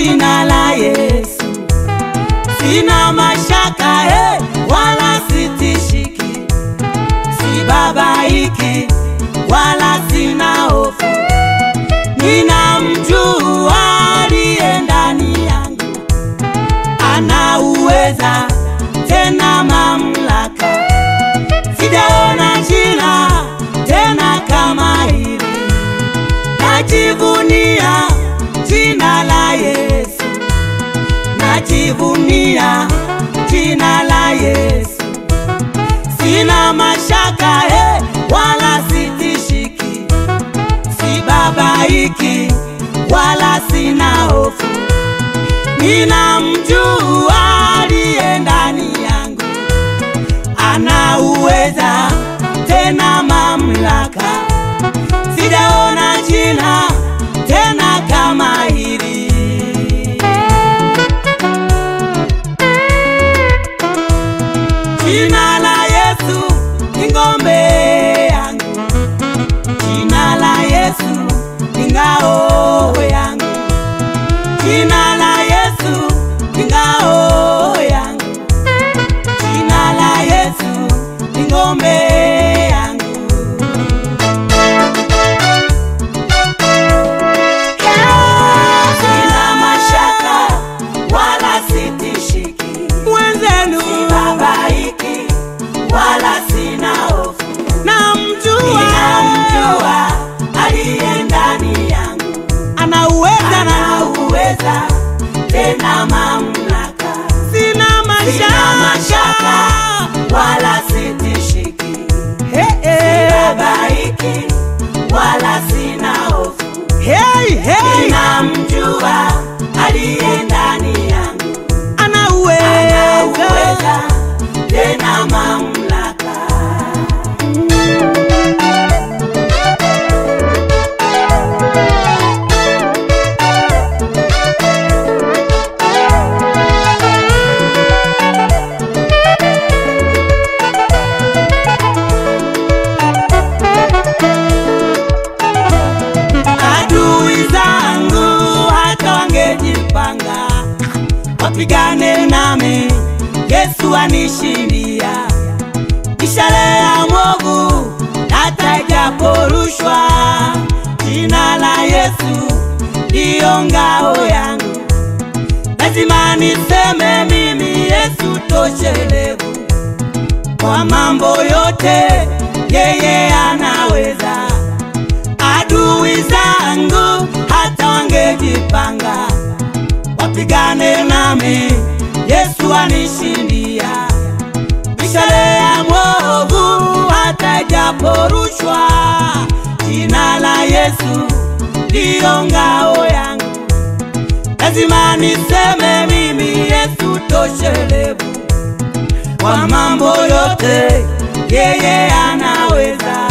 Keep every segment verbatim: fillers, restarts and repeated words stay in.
jina la Yesu. Sina mashaka he, wala sitishiki, sibabaiki wala sina hofu. Ninamjua aliye ndani yangu, ana uweza tena mamlaka. Sijaona jina tena kama hili, najivunia jina la Yesu, najivunia jina la Yesu. Sina mashaka he, wala sitishiki, sibabaiki wala sina hofu. Ninamjua aliye ndani yangu, ana uweza tena mamlaka. Sijaona jina tena kama hili. Jina la Yesu ni ngome yangu, jina la Yesu ni ngao yangu, jina la Yesu ni ngao yangu, jina la Yesu ni ngome yangu. Sina mashaka wala sitishiki, mwenzenu sibabaiki wala sina hofu. Namjua, ninamjua aliye ndani yangu, ana uweza, ana uweza tena mamlaka. Sina mashaka wala sitishiki, sibabaiki wala sina hofu. Hey, hey. Ninamjua aliye ndani yangu, ana uweza, ana uweza tena mamlaka. Adui zangu hata wangejipanga wapigane nami, Yesu anishindia. Ishara ya mwovu hata ijaporushwa, jina la Yesu ndiyo ngao yangu. Lazima niseme mimi Yesu toshelevu, kwa mambo yote yeye anaweza. Adui zangu hata wangejipanga wapigane nami, Yesu anishindia. Mishale ya mwovu hata ijaporushwa, jina la Yesu ndiyo ngao yangu. Lazima niseme mimi Yesu toshelevu, kwa mambo yote yeye anaweza.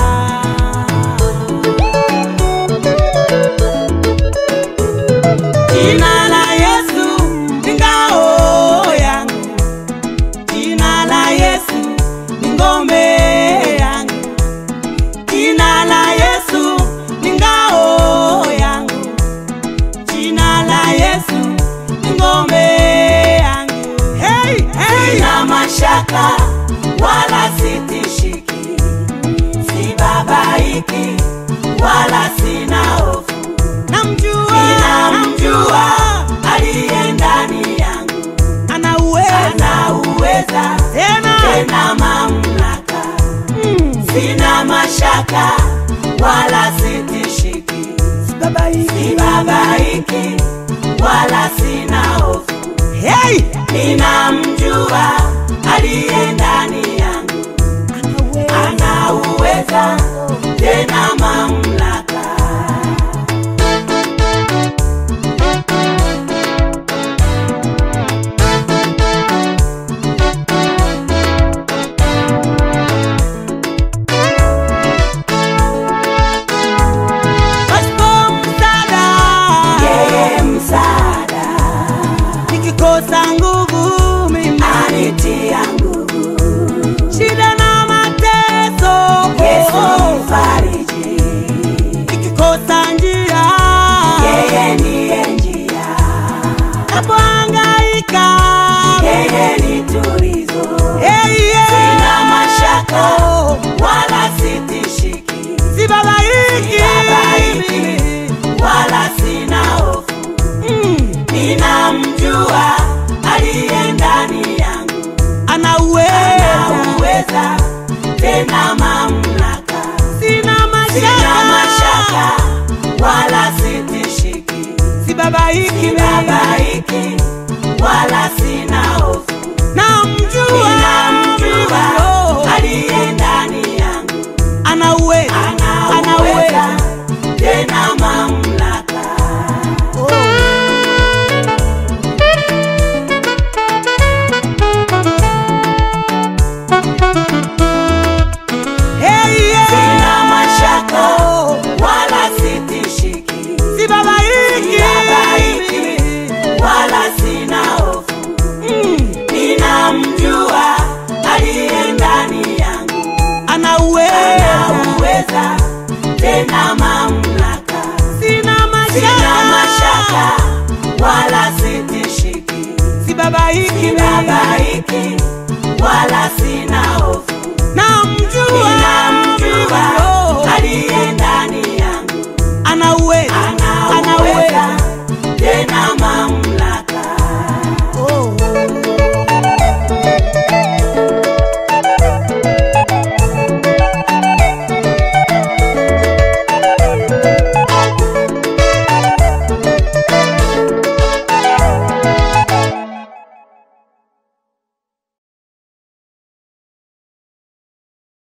Jina la Yesu ni ngao yangu, jina la Yesu ni ngome yangu, jina la Yesu ni ngao yangu, jina la Yesu ni ngome yangu. Hey, hey. Sina mashaka wala sitishiki, sibabaiki wala sina hofu. Namjua, ninamjua aliye ndani yangu, ana uweza, ana uweza tena, tena mamlaka. Mm. Sina mashaka wala sitishiki, sibabaiki, sibabaiki wala sina hofu. Hey! Ninamjua aliye ndani yangu, ana uweza tena mamlaka. Nikikosa nguvu mimi anitia nguvu, shida na mateso Yesu nifariji. Nikikosa njia yeye ndiye njia, malaika, yeye ni tulizo. hey, yeah. Sina mashaka wala sitishiki, sibabaiki, sibabaiki wala sina hofu. mm. Ninamjua aliye ndani yangu, ana uweza, ana uweza tena mamlaka. sina mashaka, Sina mashaka wala sitishiki, sibabaiki, sibabaiki wala sina hofu. namjua, Ninamjua oh. aliye ndani yangu, ana uweza, ana uweza tena mamlaka. oh. Hey, yeah. Sina mashaka wala sitishiki, sibabaiki, sibabaiki wala sina hofu. mm. Ninamjua aliye ndani yangu, ana uweza, ana uweza tena mamlaka. sina mashaka, Sina mashaka wala sitishiki, sibabaiki, sibabaiki wala sina hofu. namjua, Ninamjua